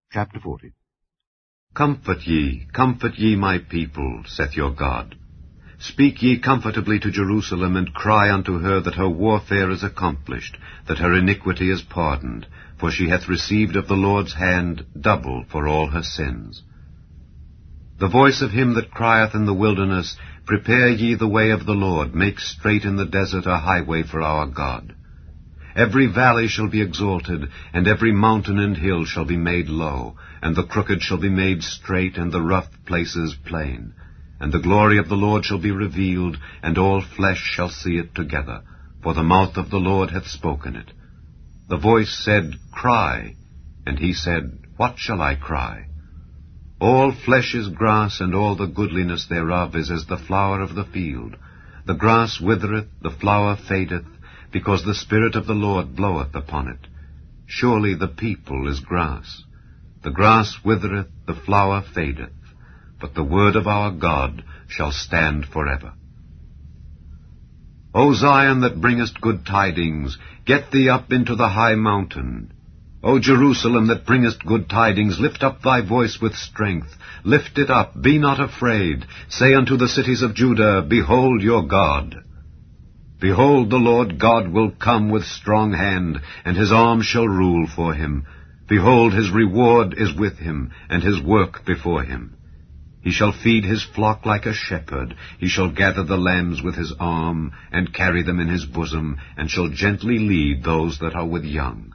Chapter 40. Comfort ye, my people, saith your God. Speak ye comfortably to Jerusalem, and cry unto her that her warfare is accomplished, that her iniquity is pardoned, for she hath received of the Lord's hand double for all her sins. The voice of him that crieth in the wilderness, Prepare ye the way of the Lord, make straight in the desert a highway for our God. Every valley shall be exalted, and every mountain and hill shall be made low, and the crooked shall be made straight, and the rough places plain. And the glory of the Lord shall be revealed, and all flesh shall see it together, for the mouth of the Lord hath spoken it. The voice said, Cry. And he said, What shall I cry? All flesh is grass, and all the goodliness thereof is as the flower of the field. The grass withereth, the flower fadeth, because the Spirit of the Lord bloweth upon it. Surely the people is grass. The grass withereth, the flower fadeth, but the word of our God shall stand forever. O Zion, that bringest good tidings, get thee up into the high mountain. O Jerusalem, that bringest good tidings, lift up thy voice with strength. Lift it up, be not afraid. Say unto the cities of Judah, Behold your God. Behold, the Lord God will come with strong hand, and his arm shall rule for him. Behold, his reward is with him, and his work before him. He shall feed his flock like a shepherd. He shall gather the lambs with his arm, and carry them in his bosom, and shall gently lead those that are with young.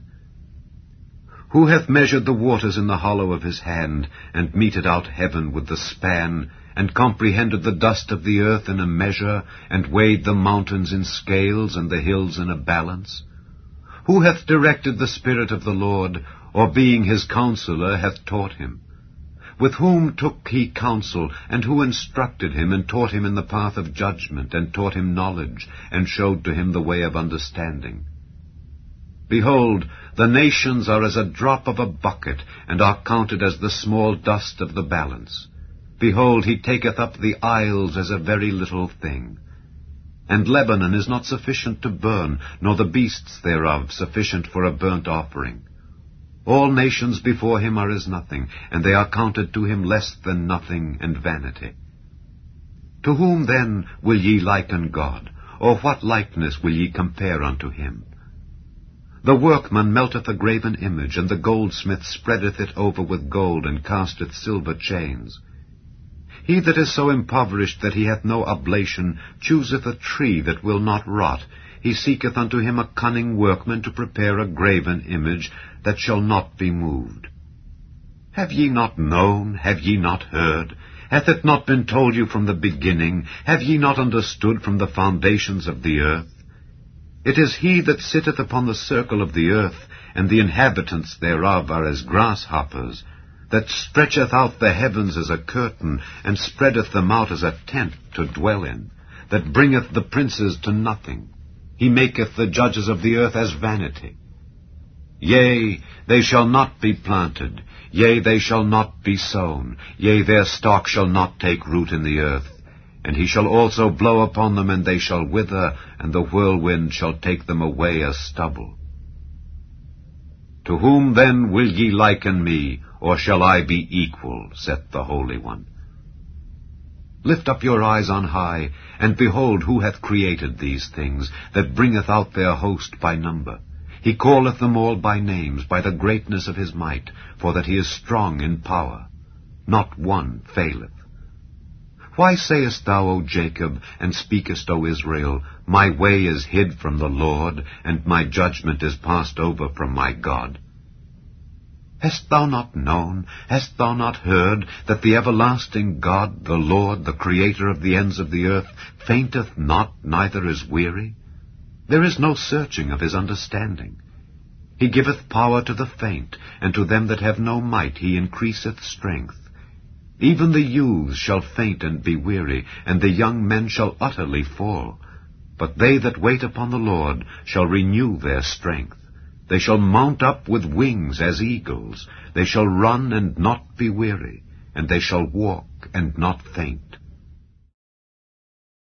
Who hath measured the waters in the hollow of his hand, and meted out heaven with the span, and comprehended the dust of the earth in a measure, and weighed the mountains in scales, and the hills in a balance? Who hath directed the Spirit of the Lord, or being his counselor hath taught him? With whom took he counsel, and who instructed him, and taught him in the path of judgment, and taught him knowledge, and showed to him the way of understanding? Behold, the nations are as a drop of a bucket, and are counted as the small dust of the balance. Behold, he taketh up the isles as a very little thing. And Lebanon is not sufficient to burn, nor the beasts thereof sufficient for a burnt offering. All nations before him are as nothing, and they are counted to him less than nothing and vanity. To whom then will ye liken God, or what likeness will ye compare unto him? The workman melteth a graven image, and the goldsmith spreadeth it over with gold, and casteth silver chains. He that is so impoverished that he hath no oblation chooseth a tree that will not rot. He seeketh unto him a cunning workman to prepare a graven image that shall not be moved. Have ye not known? Have ye not heard? Hath it not been told you from the beginning? Have ye not understood from the foundations of the earth? It is he that sitteth upon the circle of the earth, and the inhabitants thereof are as grasshoppers, that stretcheth out the heavens as a curtain, and spreadeth them out as a tent to dwell in, that bringeth the princes to nothing. He maketh the judges of the earth as vanity. Yea, they shall not be planted, yea, they shall not be sown, yea, their stock shall not take root in the earth. And he shall also blow upon them, and they shall wither, and the whirlwind shall take them away as stubble. To whom then will ye liken me, or shall I be equal, saith the Holy One? Lift up your eyes on high, and behold who hath created these things, that bringeth out their host by number. He calleth them all by names, by the greatness of his might, for that he is strong in power. Not one faileth. Why sayest thou, O Jacob, and speakest, O Israel, My way is hid from the Lord, and my judgment is passed over from my God? Hast thou not known, hast thou not heard, that the everlasting God, the Lord, the Creator of the ends of the earth, fainteth not, neither is weary? There is no searching of his understanding. He giveth power to the faint, and to them that have no might he increaseth strength. Even the youths shall faint and be weary, and the young men shall utterly fall. But they that wait upon the Lord shall renew their strength. They shall mount up with wings as eagles. They shall run and not be weary, and they shall walk and not faint.